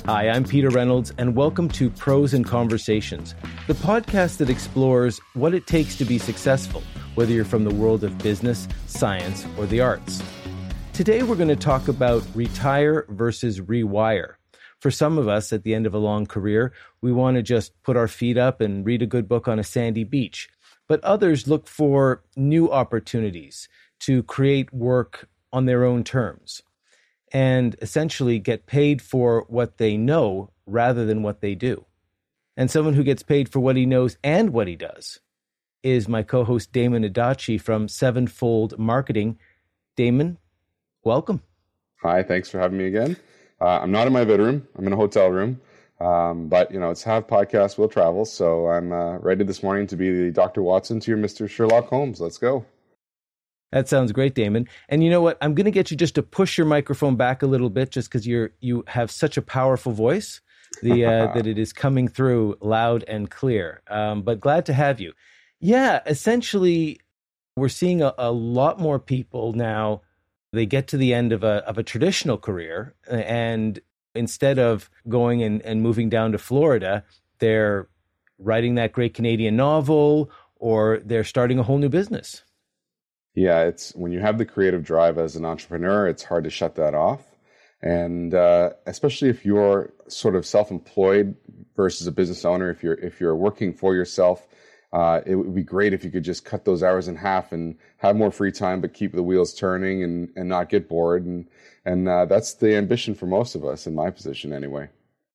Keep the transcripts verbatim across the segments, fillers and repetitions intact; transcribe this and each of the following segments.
Hi, I'm Peter Reynolds, and welcome to Pros and Conversations, the podcast that explores what it takes to be successful, whether you're from the world of business, science, or the arts. Today, we're going to talk about retire versus rewire. For some of us, at the end of a long career, we want to just put our feet up and read a good book on a sandy beach. But others look for new opportunities to create work on their own terms and essentially get paid for what they know rather than what they do. And someone who gets paid for what he knows and what he does is my co-host Damon Adachi from Sevenfold Marketing. Damon, welcome. Hi, thanks for having me again. Uh, I'm not in my bedroom. I'm in a hotel room. Um, but, you know, it's Have Podcasts Will Travel. So I'm uh, ready this morning to be the Doctor Watson to your Mister Sherlock Holmes. Let's go. That sounds great, Damon. And you know what? I'm going to get you just to push your microphone back a little bit just because you're you have such a powerful voice the uh, that it is coming through loud and clear. Um, but glad to have you. Yeah, essentially, we're seeing a, a lot more people now. They get to the end of a of a traditional career, and instead of going and, and moving down to Florida, they're writing that great Canadian novel, or they're starting a whole new business. Yeah, it's when you have the creative drive as an entrepreneur, it's hard to shut that off. And uh, especially if you're sort of self-employed versus a business owner, if you're if you're working for yourself, uh, it would be great if you could just cut those hours in half and have more free time, but keep the wheels turning and, and not get bored. And and uh, that's the ambition for most of us, in my position anyway.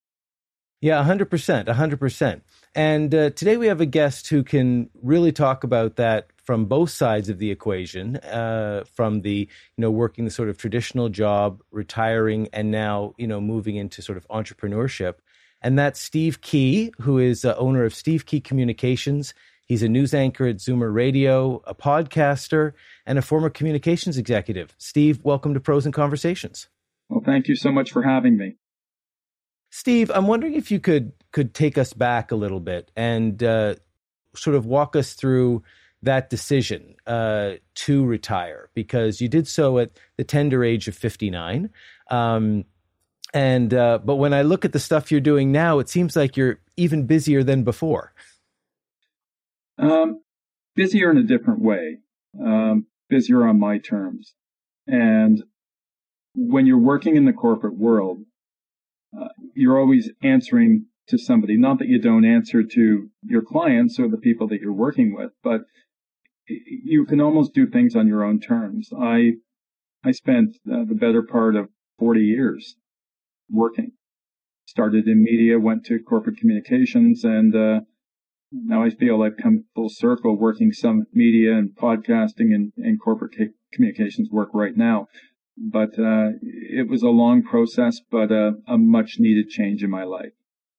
Yeah, one hundred percent, one hundred percent. And uh, today we have a guest who can really talk about that from both sides of the equation, uh, from the, you know, working the sort of traditional job, retiring, and now, you know, moving into sort of entrepreneurship. And that's Steve Key, who is uh, owner of Steve Key Communications. He's a news anchor at Zoomer Radio, a podcaster, and a former communications executive. Steve, welcome to Pros and Conversations. Well, thank you so much for having me. Steve, I'm wondering if you could could take us back a little bit and uh, sort of walk us through that decision uh, to retire, because you did so at the tender age of fifty-nine. Um, and uh, but when I look at the stuff you're doing now, it seems like you're even busier than before. Um, busier in a different way, um, busier on my terms. And when you're working in the corporate world, uh, you're always answering to somebody. Not that you don't answer to your clients or the people that you're working with, but you can almost do things on your own terms. I I spent uh, the better part of forty years working. Started in media, went to corporate communications, and uh, now I feel I've come full circle working some media and podcasting and, and corporate ca- communications work right now. But uh, it was a long process, but a, a much needed change in my life.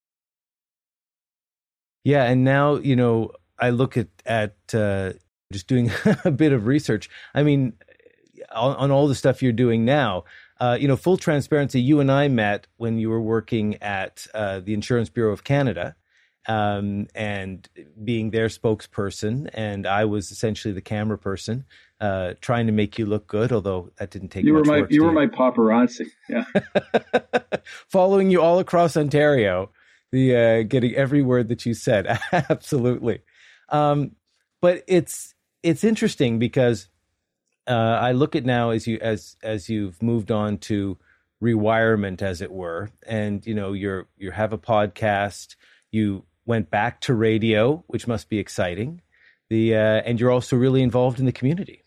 Yeah, and now, you know, I look at, at uh, just doing a bit of research. I mean, on, on all the stuff you're doing now, uh, you know, full transparency, you and I met when you were working at uh, the Insurance Bureau of Canada, um, and being their spokesperson, and I was essentially the camera person, uh, trying to make you look good, although that didn't take you much were my work. You were my paparazzi, yeah. Following you all across Ontario, the uh, getting every word that you said. Absolutely. Um, but it's it's interesting because uh, I look at now as you as as you've moved on to rewirement, as it were, and you know you're you have a podcast. You went back to radio, which must be exciting. The uh, and you're also really involved in the community.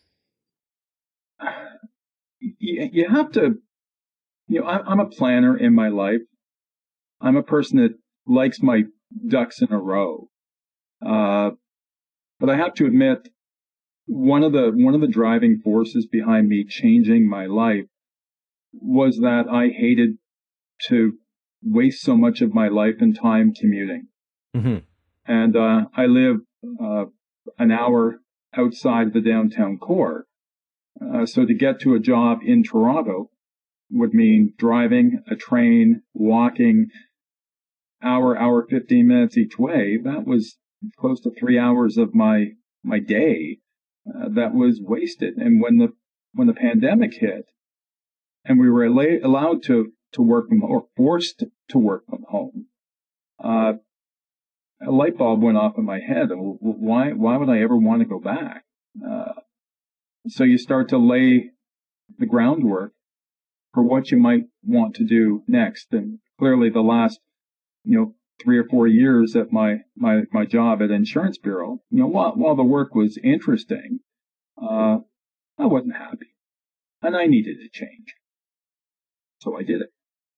You have to, you know, I'm a planner in my life. I'm a person that likes my ducks in a row. Uh, but I have to admit, one of the one of the driving forces behind me changing my life was that I hated to waste so much of my life and time commuting. Mm-hmm. And uh, I live uh, an hour outside the downtown core. Uh, so to get to a job in Toronto would mean driving a train, walking, hour, hour, fifteen minutes each way. That was close to three hours of my my day uh, that was wasted. And when the when the pandemic hit, and we were al- allowed to to work from or forced to work from home, uh, a light bulb went off in my head. Why, why would I ever want to go back? Uh, so you start to lay the groundwork for what you might want to do next. And clearly the last, you know, three or four years at my, my, my job at Insurance Bureau, you know, while, while the work was interesting, uh, I wasn't happy and I needed a change. So I did it.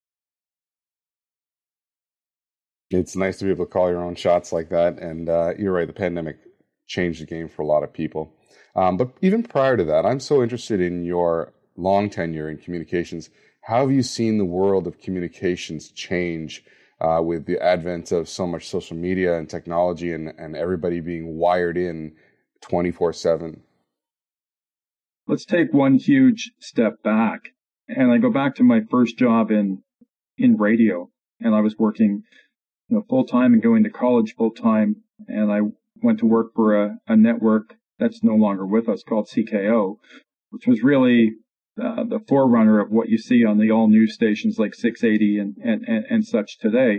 It's nice to be able to call your own shots like that. And uh, you're right, the pandemic changed the game for a lot of people. Um, but even prior to that, I'm so interested in your long tenure in communications. How have you seen the world of communications change uh, with the advent of so much social media and technology and, and everybody being wired in twenty-four seven? Let's take one huge step back. And I go back to my first job in in radio. And I was working you know, full-time and going to college full-time. And I went to work for a, a network that's no longer with us called C K O, which was really uh, the forerunner of what you see on the all-news stations like six eighty and, and, and, and such today.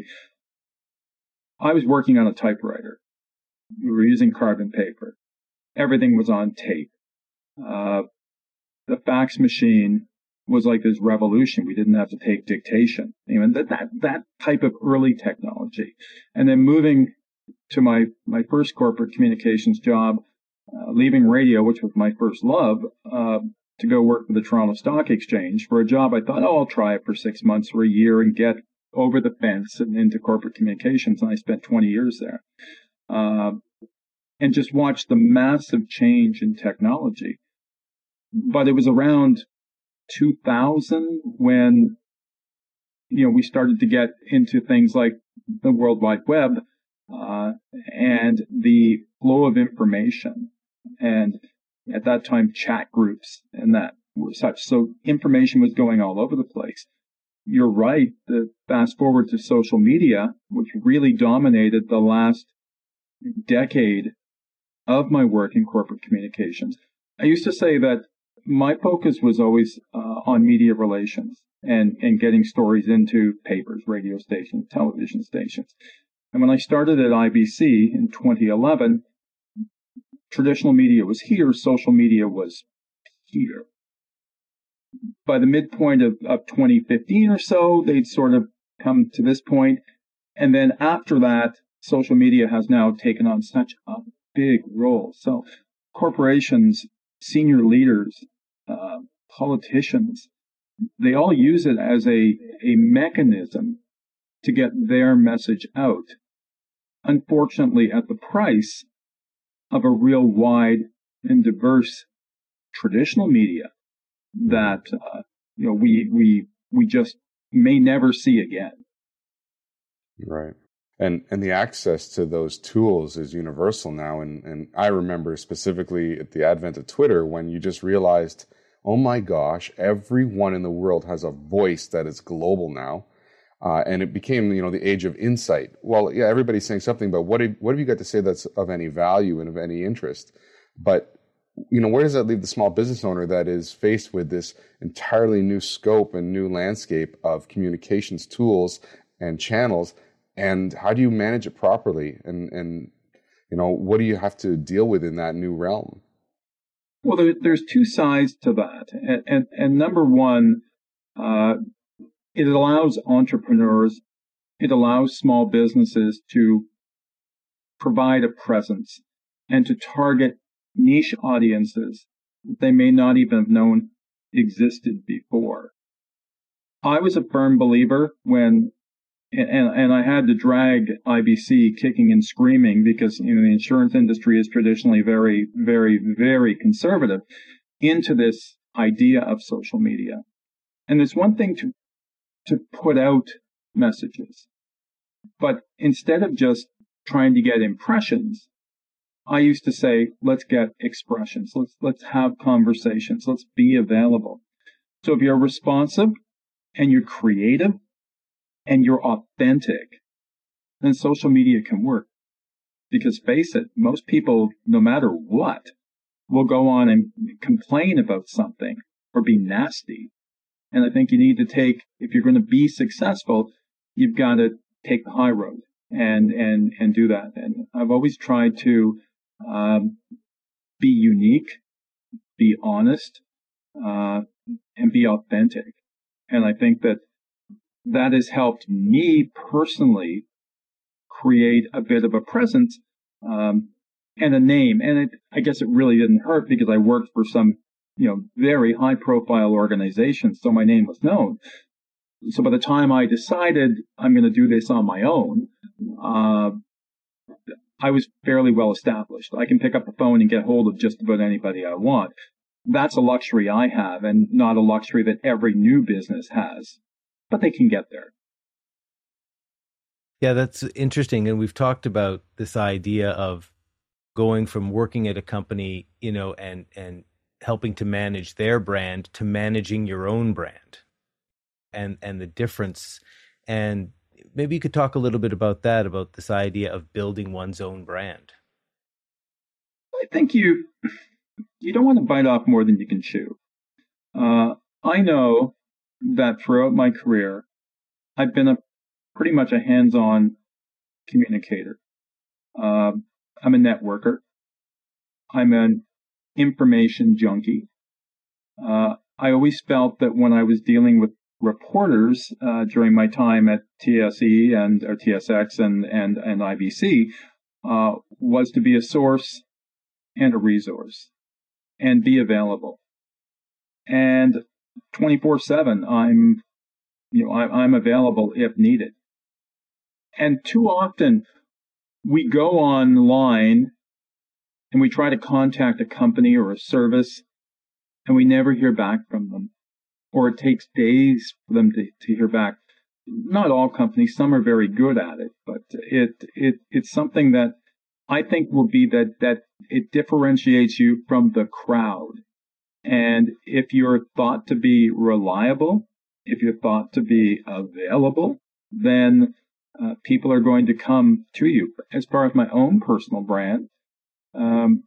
I was working on a typewriter. We were using carbon paper. Everything was on tape. Uh, the fax machine was like this revolution. We didn't have to take dictation. Even that, that, that type of early technology. And then moving to my, my first corporate communications job, uh, leaving radio, which was my first love, uh, to go work for the Toronto Stock Exchange for a job. I thought, oh, I'll try it for six months or a year and get over the fence and into corporate communications. And I spent twenty years there. Uh, and just watched the massive change in technology. But it was around two thousand when, you know, we started to get into things like the World Wide Web, uh, and the flow of information. And at that time, chat groups and that were such. So information was going all over the place. You're right. The fast forward to social media, which really dominated the last decade of my work in corporate communications. I used to say that my focus was always uh, on media relations and, and getting stories into papers, radio stations, television stations. And when I started at I B C in twenty eleven, traditional media was here, social media was here. By the midpoint of, of twenty fifteen or so, they'd sort of come to this point. And then after that, social media has now taken on such a big role. So corporations, senior leaders, uh, politicians, they all use it as a, a mechanism to get their message out. Unfortunately, at the price of a real wide and diverse traditional media that uh, you know we we we just may never see again. Right. And and the access to those tools is universal now. And, and I remember specifically at the advent of Twitter when you just realized, oh my gosh, everyone in the world has a voice that is global now. Uh, and it became, you know, the age of insight. Well, yeah, everybody's saying something, but what have, what have you got to say that's of any value and of any interest? But, you know, where does that leave the small business owner that is faced with this entirely new scope and new landscape of communications tools and channels? And how do you manage it properly? And, and you know, what do you have to deal with in that new realm? Well, there, there's two sides to that. And, and, and number one, uh, it allows entrepreneurs, it allows small businesses to provide a presence and to target niche audiences that they may not even have known existed before. I was a firm believer when And, and I had to drag I B C kicking and screaming because, you know, the insurance industry is traditionally very, very, very conservative into this idea of social media. And there's one thing to, to put out messages, but instead of just trying to get impressions, I used to say, let's get expressions. Let's, let's have conversations. Let's be available. So if you're responsive and you're creative, and you're authentic, then social media can work. Because face it, most people, no matter what, will go on and complain about something or be nasty. And I think you need to take, if you're going to be successful, you've got to take the high road and, and, and do that. And I've always tried to, um, be unique, be honest, uh, and be authentic. And I think that that has helped me personally create a bit of a presence, um, and a name. And it, I guess it really didn't hurt because I worked for some, you know, very high profile organizations. So my name was known. So by the time I decided I'm going to do this on my own, uh, I was fairly well established. I can pick up the phone and get hold of just about anybody I want. That's a luxury I have, and not a luxury that every new business has, but they can get there. Yeah, that's interesting. And we've talked about this idea of going from working at a company, you know, and, and helping to manage their brand to managing your own brand and, and the difference. And maybe you could talk a little bit about that, about this idea of building one's own brand. I think you, you don't want to bite off more than you can chew. Uh, I know that throughout my career, I've been a pretty much a hands-on communicator. Uh, I'm a networker. I'm an information junkie. Uh, I always felt that when I was dealing with reporters uh, during my time at T S E and or T S X and and and I B C, uh, was to be a source and a resource and be available. And twenty-four seven, I'm you know I, I'm available if needed. And too often we go online and we try to contact a company or a service and we never hear back from them. Or it takes days for them to, to hear back. Not all companies, some are very good at it, but it it it's something that I think will be that that it differentiates you from the crowd. And if you're thought to be reliable, if you're thought to be available, then uh, people are going to come to you. As far as my own personal brand, um,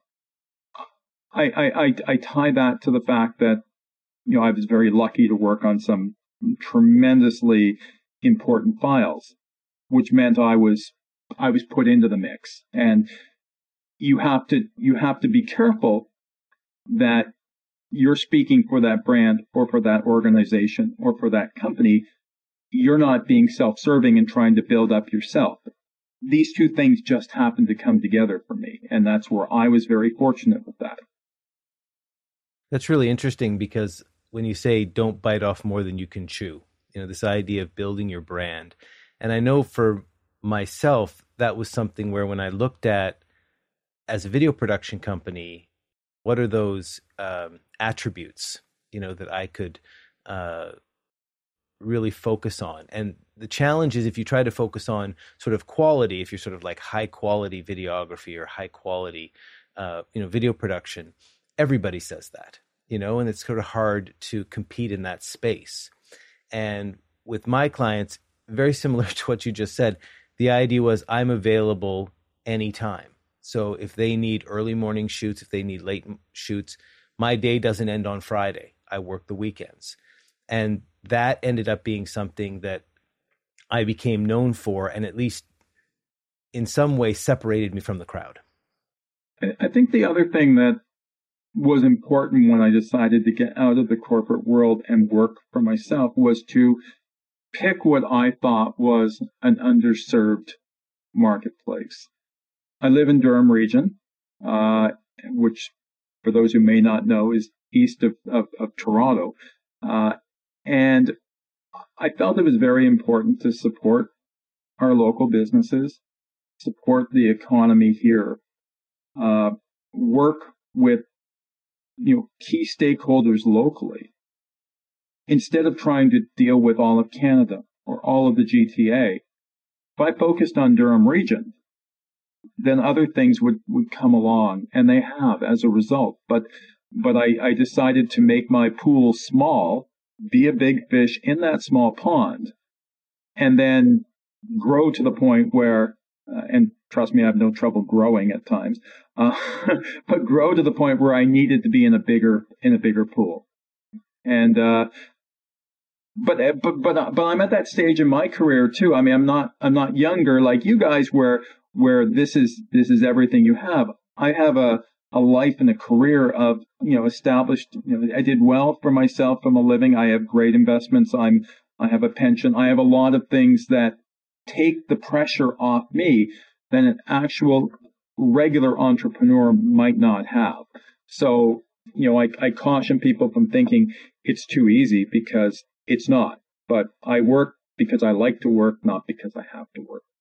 I, I, I, I tie that to the fact that, you know, I was very lucky to work on some tremendously important files, which meant I was I was put into the mix. And you have to you have to be careful that you're speaking for that brand or for that organization or for that company. You're not being self-serving and trying to build up yourself. These two things just happened to come together for me, and that's where I was very fortunate with that. That's really interesting because when you say don't bite off more than you can chew, you know, this idea of building your brand. And I know for myself, that was something where when I looked at, as a video production company, what are those um, attributes, you know, that I could uh, really focus on? And the challenge is if you try to focus on sort of quality, if you're sort of like high quality videography or high quality, uh, you know, video production, everybody says that, you know, and it's sort of hard to compete in that space. And with my clients, very similar to what you just said, the idea was I'm available anytime. So if they need early morning shoots, if they need late shoots, my day doesn't end on Friday. I work the weekends. And that ended up being something that I became known for, and at least in some way separated me from the crowd. I think the other thing that was important when I decided to get out of the corporate world and work for myself was to pick what I thought was an underserved marketplace. I live in Durham region, uh, which, for those who may not know, is east of, of, of Toronto. Uh, and I felt it was very important to support our local businesses, support the economy here, uh, work with, you know, key stakeholders locally, instead of trying to deal with all of Canada or all of the G T A. If I focused on Durham region, then other things would, would come along, and they have as a result. But but I, I decided to make my pool small, be a big fish in that small pond, and then grow to the point where, uh, and trust me, I have no trouble growing at times, uh, but grow to the point where I needed to be in a bigger in a bigger pool. And uh, but but but but I'm at that stage in my career too. I mean, I'm not I'm not younger like you guys, where where this is this is everything you have. I have a a life and a career of, you know, established. You know, I did well for myself from a living. I have great investments. I'm I have a pension. I have a lot of things that take the pressure off me than an actual regular entrepreneur might not have. So, you know, I, I caution people from thinking it's too easy, because it's not. But I work because I like to work, not because I have to work.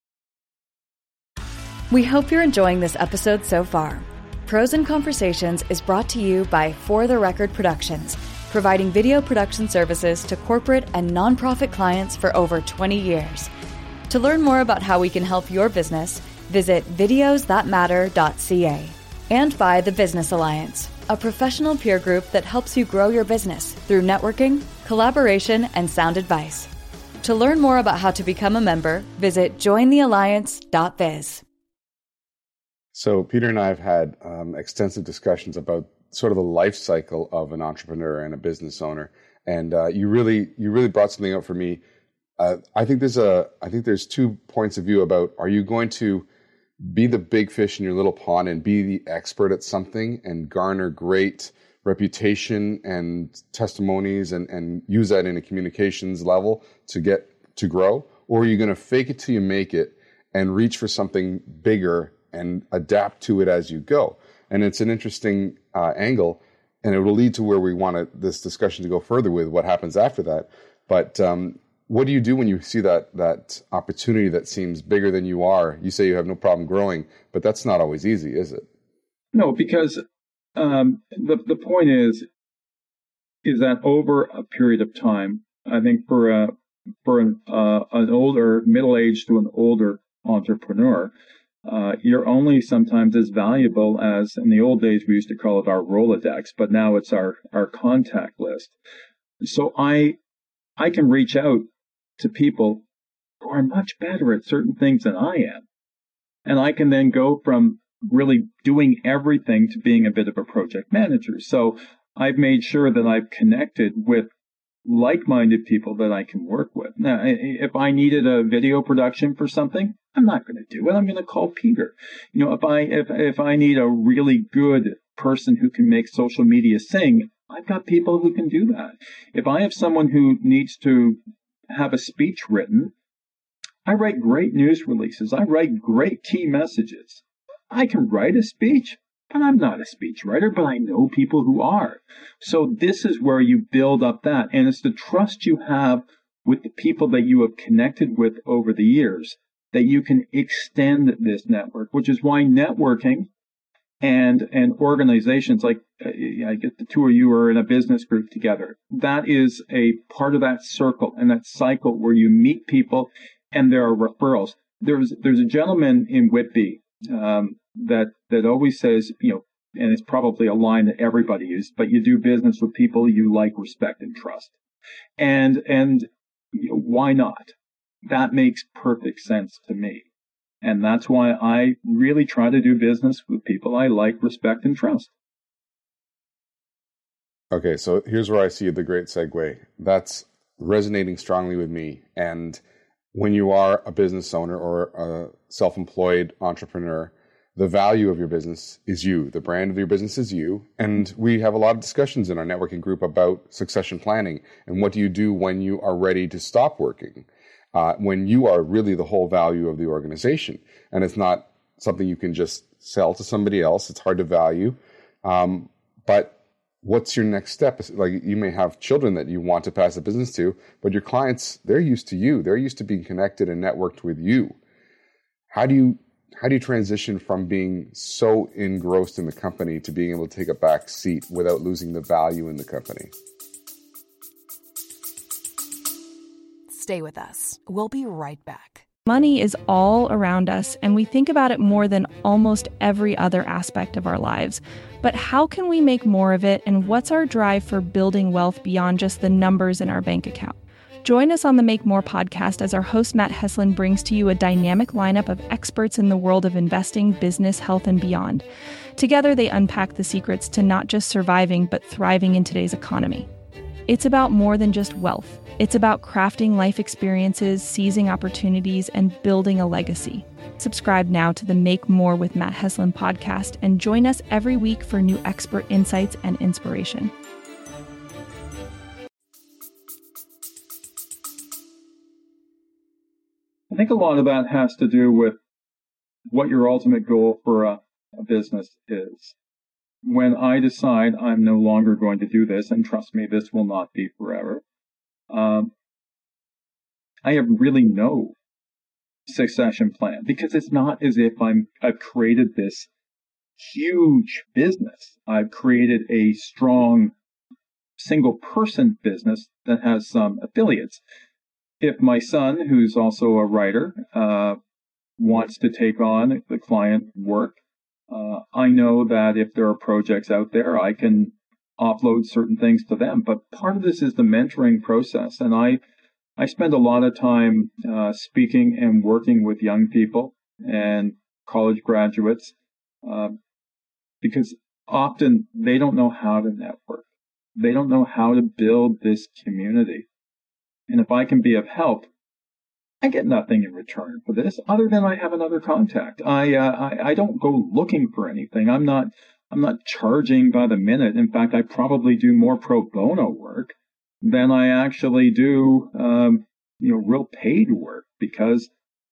We hope you're enjoying this episode so far. Pros and Conversations is brought to you by For the Record Productions, providing video production services to corporate and nonprofit clients for over twenty years. To learn more about how we can help your business, visit videos that matter dot c a. And by The Business Alliance, a professional peer group that helps you grow your business through networking, collaboration, and sound advice. To learn more about how to become a member, visit join the alliance dot biz. So Peter and I have had um, extensive discussions about sort of the life cycle of an entrepreneur and a business owner, and uh, you really you really brought something up for me. Uh, I think there's a I think there's two points of view about, are you going to be the big fish in your little pond and be the expert at something and garner great reputation and testimonies and, and use that in a communications level to get to grow, or are you going to fake it till you make it and reach for something bigger and adapt to it as you go? And it's an interesting uh, angle, and it will lead to where we want to, this discussion to go further with what happens after that. But um, what do you do when you see that that opportunity that seems bigger than you are? You say you have no problem growing, but that's not always easy, is it? No, because um, the the point is is that over a period of time, I think for a for an, uh, an older, middle-aged to an older entrepreneur, Uh, you're only sometimes as valuable as, in the old days, we used to call it our Rolodex, but now it's our, our contact list. So I, I can reach out to people who are much better at certain things than I am. And I can then go from really doing everything to being a bit of a project manager. So I've made sure that I've connected with like-minded people that I can work with. Now, if I needed a video production for something, I'm not going to do it. I'm going to call Peter. You know, if I if if I need a really good person who can make social media sing, I've got people who can do that. If I have someone who needs to have a speech written, I write great news releases. I write great key messages. I can write a speech, but I'm not a speech writer, but I know people who are. So this is where you build up that. And it's the trust you have with the people that you have connected with over the years that you can extend this network, which is why networking and and organizations like, uh, I get the two of you are in a business group together. That is a part of that circle and that cycle where you meet people and there are referrals. There's there's a gentleman in Whitby um, that that always says, you know, and it's probably a line that everybody uses, but you do business with people you like, respect, and trust. And and you know, why not? That makes perfect sense to me. And that's why I really try to do business with people I like, respect, and trust. Okay, so here's where I see the great segue. That's resonating strongly with me. And when you are a business owner or a self-employed entrepreneur, the value of your business is you. The brand of your business is you. And we have a lot of discussions in our networking group about succession planning and what do you do when you are ready to stop working. Uh, when you are really the whole value of the organization. And it's not something you can just sell to somebody else. It's hard to value. Um, but what's your next step? Like, you may have children that you want to pass the business to, but your clients, they're used to you. They're used to being connected and networked with you. How do you how do you transition from being so engrossed in the company to being able to take a back seat without losing the value in the company? Stay with us. We'll be right back. Money is all around us, and we think about it more than almost every other aspect of our lives. But how can we make more of it, and what's our drive for building wealth beyond just the numbers in our bank account? Join us on the Make More podcast as our host Matt Heslin brings to you a dynamic lineup of experts in the world of investing, business, health, and beyond. Together, they unpack the secrets to not just surviving, but thriving in today's economy. It's about more than just wealth. It's about crafting life experiences, seizing opportunities, and building a legacy. Subscribe now to the Make More with Matt Heslin podcast and join us every week for new expert insights and inspiration. I think a lot of that has to do with what your ultimate goal for a, a business is. When I decide I'm no longer going to do this, and trust me, this will not be forever, um, I have really no succession plan, because it's not as if I'm, I've created this huge business. I've created a strong single person business that has some affiliates. If my son, who's also a writer, uh, wants to take on the client work, uh, I know that if there are projects out there, I can offload certain things to them. But part of this is the mentoring process. And I, I spend a lot of time uh, speaking and working with young people and college graduates uh, because often they don't know how to network. They don't know how to build this community. And if I can be of help, I get nothing in return for this other than I have another contact. I, uh, I I don't go looking for anything. I'm not I'm not charging by the minute. In fact, I probably do more pro bono work than I actually do um, you know real paid work, because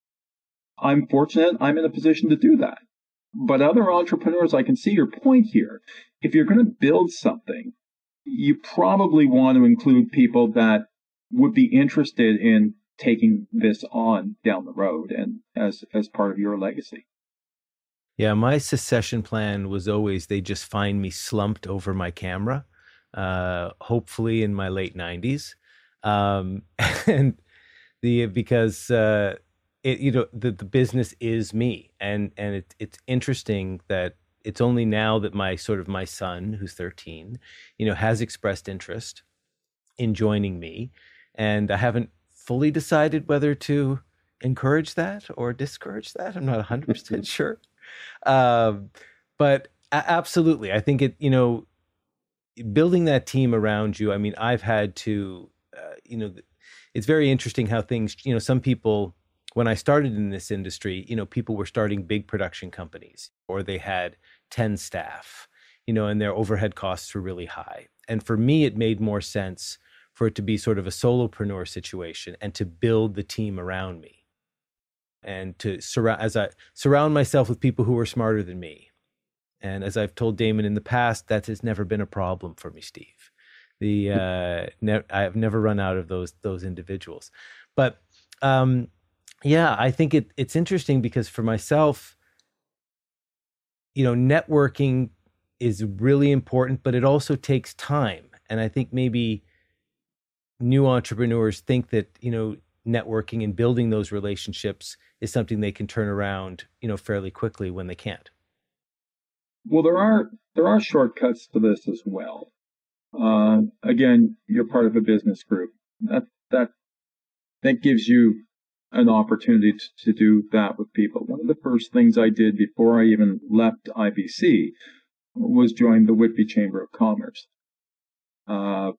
I'm fortunate I'm in a position to do that. But other entrepreneurs, I can see your point here. If you're going to build something, you probably want to include people that would be interested in taking this on down the road and as as part of your legacy. Yeah, my succession plan was always they just find me slumped over my camera, uh, hopefully in my late nineties, um, and the because uh, it you know the, the business is me, and and it, it's interesting that it's only now that my sort of my son, who's thirteen, you know, has expressed interest in joining me, and I haven't fully decided whether to encourage that or discourage that. I'm not one hundred percent sure. Um, but a- absolutely, I think it, you know, building that team around you, I mean, I've had to, uh, you know, it's very interesting how things, you know, some people, when I started in this industry, you know, people were starting big production companies, or they had ten staff, you know, and their overhead costs were really high. And for me, it made more sense for it to be sort of a solopreneur situation and to build the team around me, and to surround, as I surround myself with people who are smarter than me. And as I've told Damon in the past, that has never been a problem for me, Steve. The uh, ne- I've never run out of those those individuals. But um, yeah, I think it it's interesting because for myself, you know, networking is really important, but it also takes time. And I think maybe new entrepreneurs think that, you know, networking and building those relationships is something they can turn around, you know, fairly quickly when they can't. Well, there are there are shortcuts to this as well. Uh, again, you're part of a business group. That that that gives you an opportunity to, to do that with people. One of the first things I did before I even left I B C was join the Whitby Chamber of Commerce. Uh,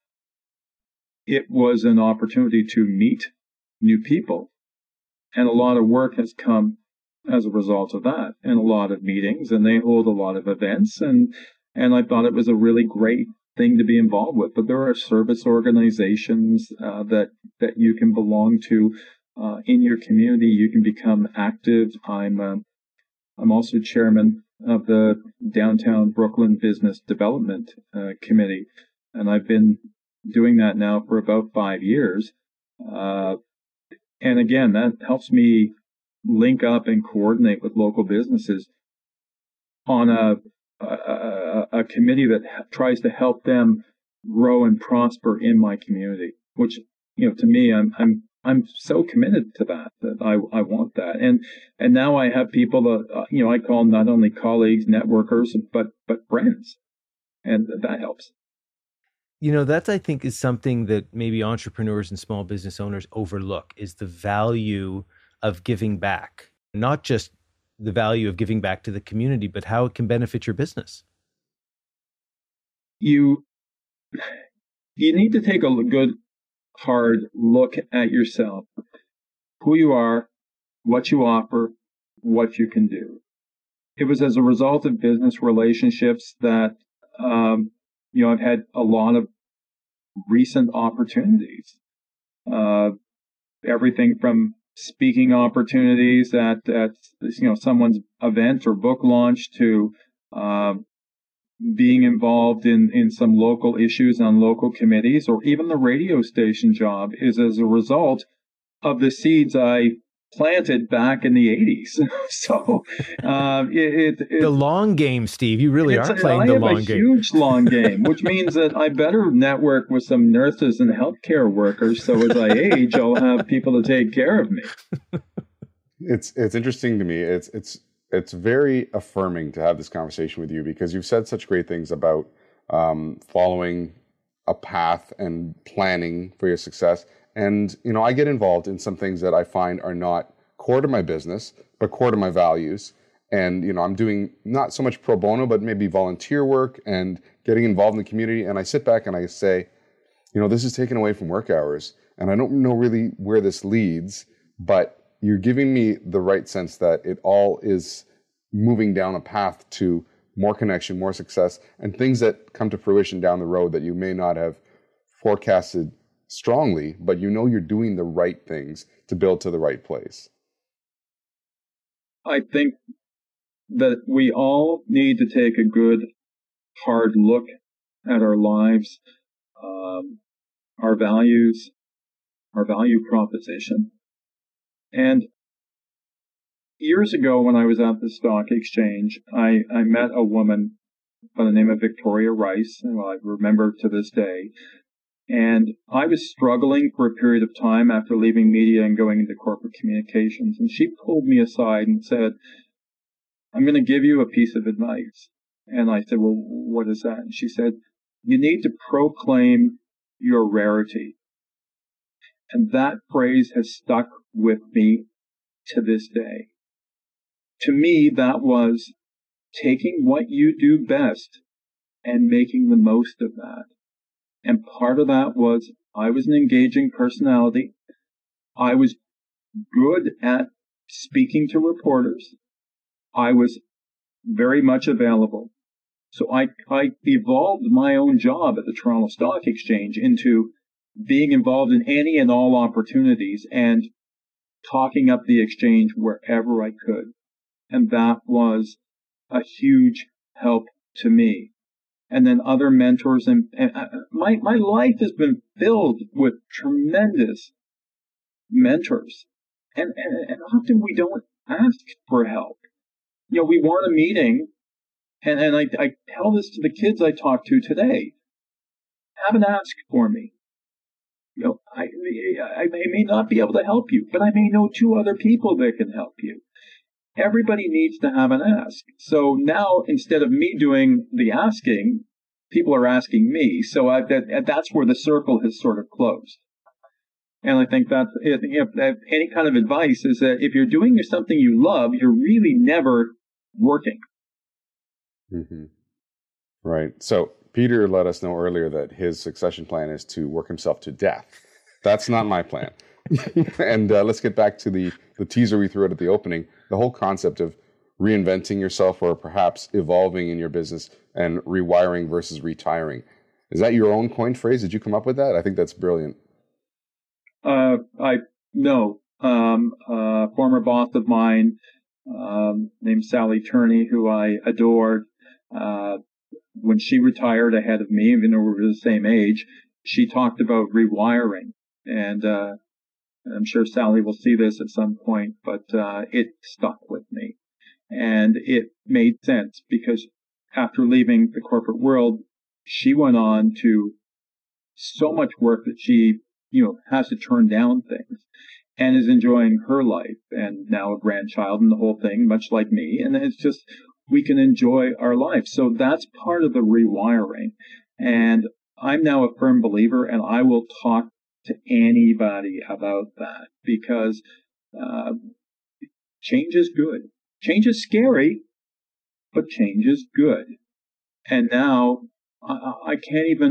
It was an opportunity to meet new people, and a lot of work has come as a result of that, and a lot of meetings, and they hold a lot of events, and and I thought it was a really great thing to be involved with. But there are service organizations uh, that that you can belong to uh, in your community. You can become active. I'm uh, I'm also chairman of the Downtown Brooklyn Business Development uh, Committee, and I've been doing that now for about five years. Uh, and again, that helps me link up and coordinate with local businesses on a, a, a committee that ha- tries to help them grow and prosper in my community, which, you know, to me, I'm, I'm, I'm so committed to that, that I, I want that. And, and now I have people that, uh, you know, I call not only colleagues, networkers, but, but friends. And that helps. You know, that I think is something that maybe entrepreneurs and small business owners overlook, is the value of giving back, not just the value of giving back to the community, but how it can benefit your business. You, you need to take a good, hard look at yourself, who you are, what you offer, what you can do. It was as a result of business relationships that, um, you know, I've had a lot of recent opportunities. Uh, everything from speaking opportunities at, at, you know, someone's event or book launch to, uh, being involved in, in some local issues on local committees, or even the radio station job is as a result of the seeds I planted back in the eighties. So uh, it, it, it the long game, Steve. You really are playing I the have long a game. Huge long game, which means that I better network with some nurses and healthcare workers, so as I age, I'll have people to take care of me. It's it's interesting to me. It's it's it's very affirming to have this conversation with you, because you've said such great things about um, following a path and planning for your success. And, you know, I get involved in some things that I find are not core to my business, but core to my values. And, you know, I'm doing not so much pro bono, but maybe volunteer work and getting involved in the community. And I sit back and I say, you know, this is taken away from work hours. And I don't know really where this leads, but you're giving me the right sense that it all is moving down a path to more connection, more success, and things that come to fruition down the road that you may not have forecasted strongly, but you know you're doing the right things to build to the right place. I think that we all need to take a good, hard look at our lives, um, our values, our value proposition. And years ago, when I was at the stock exchange, I, I met a woman by the name of Victoria Rice, and I remember to this day. And I was struggling for a period of time after leaving media and going into corporate communications. And she pulled me aside and said, I'm going to give you a piece of advice. And I said, well, what is that? And she said, you need to proclaim your rarity. And that phrase has stuck with me to this day. To me, that was taking what you do best and making the most of that. And part of that was I was an engaging personality. I was good at speaking to reporters. I was very much available. So I, I evolved my own job at the Toronto Stock Exchange into being involved in any and all opportunities and talking up the exchange wherever I could. And that was a huge help to me. And then other mentors, and, and uh, my, my life has been filled with tremendous mentors. And, and, and often we don't ask for help. You know, we want a meeting, and, and I, I tell this to the kids I talk to today. Have an ask for me. You know, I, I, I may not be able to help you, but I may know two other people that can help you. Everybody needs to have an ask. So now, instead of me doing the asking, people are asking me. So I, that, that's where the circle has sort of closed. And I think that if, if, if any kind of advice is that if you're doing something you love, you're really never working. Mm-hmm. Right. So Peter let us know earlier that his succession plan is to work himself to death. That's not my plan. And uh, let's get back to the, the teaser we threw out at the opening. The whole concept of reinventing yourself, or perhaps evolving in your business, and rewiring versus retiring. Is that your own coined phrase? Did you come up with that? I think that's brilliant. Uh, I no. Um, a former boss of mine, um, named Sally Turney, who I adored, uh, when she retired ahead of me, even though we were the same age, she talked about rewiring. And uh, I'm sure Sally will see this at some point, but uh, it stuck with me. And it made sense because after leaving the corporate world, she went on to so much work that she, you know, has to turn down things and is enjoying her life and now a grandchild and the whole thing, much like me. And it's just, we can enjoy our life. So that's part of the rewiring. And I'm now a firm believer, and I will talk to anybody about that because uh, change is good. Change is scary, but change is good. And now I, I can't even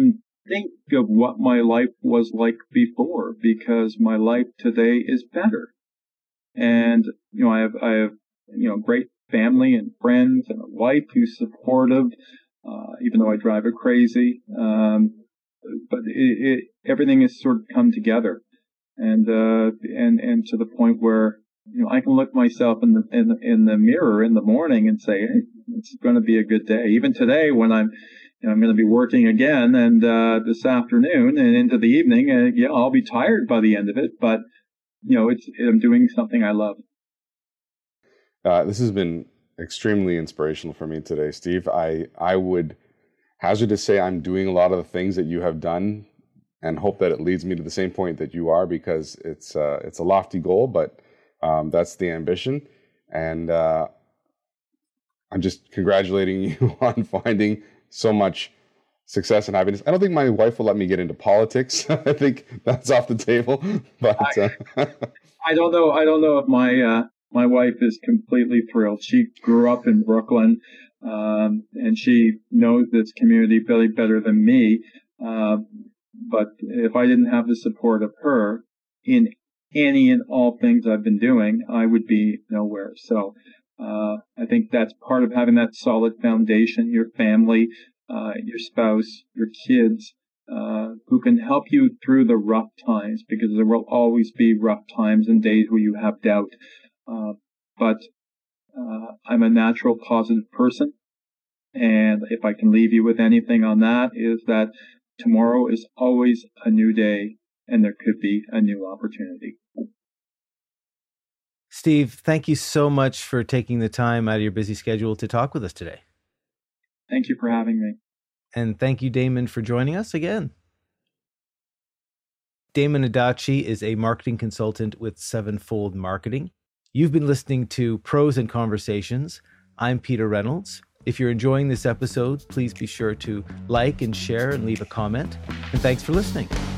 think of what my life was like before, because my life today is better. And, you know, I have, I have, you know, great family and friends and a wife who's supportive, uh, even though I drive her crazy. Um, but it, it, everything has sort of come together. And, uh, and, and to the point where, you know, I can look myself in the, in the, in the mirror in the morning and say, hey, it's going to be a good day. Even today when I'm, you know, I'm going to be working again and, uh, this afternoon and into the evening, and yeah, I'll be tired by the end of it, but, you know, it's, I'm doing something I love. Uh, this has been extremely inspirational for me today, Steve. I, I would hazard to say I'm doing a lot of the things that you have done and hope that it leads me to the same point that you are, because it's, uh, it's a lofty goal, but Um, that's the ambition. And uh, I'm just congratulating you on finding so much success and happiness. I don't think my wife will let me get into politics. I think that's off the table. But uh, I, I don't know. I don't know if my uh, my wife is completely thrilled. She grew up in Brooklyn, um, and she knows this community really better than me. Uh, but if I didn't have the support of her in any and all things I've been doing, I would be nowhere. So uh, I think that's part of having that solid foundation, your family, uh, your spouse, your kids, uh, who can help you through the rough times, because there will always be rough times and days where you have doubt. Uh, but uh, I'm a natural positive person. And if I can leave you with anything on that, is that tomorrow is always a new day, and there could be a new opportunity. Steve, thank you so much for taking the time out of your busy schedule to talk with us today. Thank you for having me. And thank you, Damon, for joining us again. Damon Adachi is a marketing consultant with Sevenfold Marketing. You've been listening to Pros and Conversations. I'm Peter Reynolds. If you're enjoying this episode, please be sure to like and share and leave a comment. And thanks for listening.